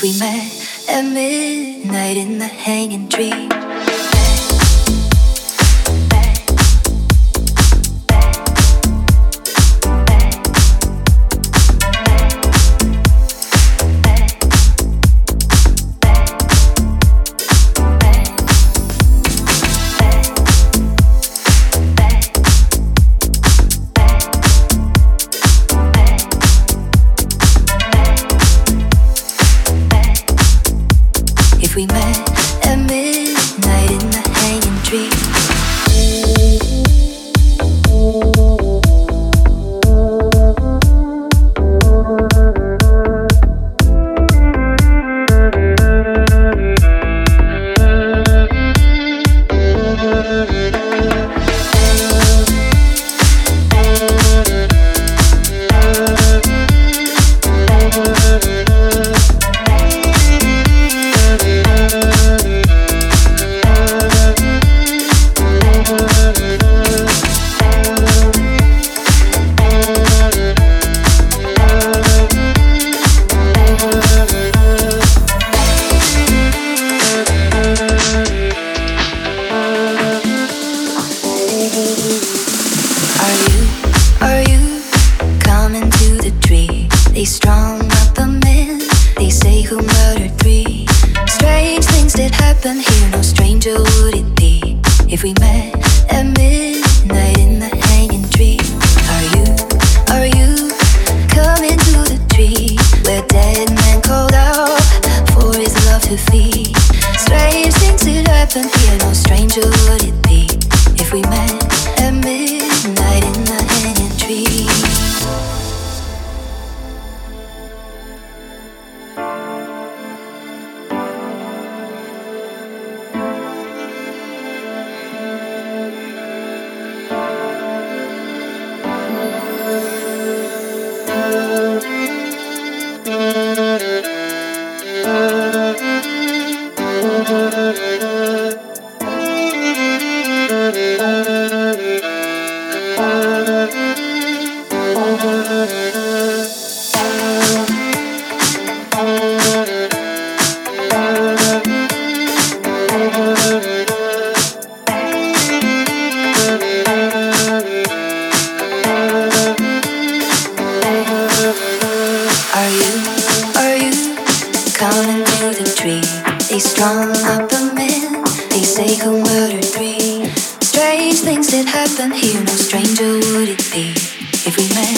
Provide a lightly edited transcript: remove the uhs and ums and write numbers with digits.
we met at midnight in the hanging tree. We met at midnight in the hanging tree. Are you coming to the tree? They strung up a man, they say who murdered three. Strange things did happen here, no stranger would it be if we met at midnight in the hanging tree. Are you coming to the tree where dead man called out for his love to feed? Strange things did happen here, no stranger would it be if we met at midnight in the hanging tree. Are you coming to the tree? They strung up a man, they say who murdered three. Strange things did happen here, no stranger would it be if we met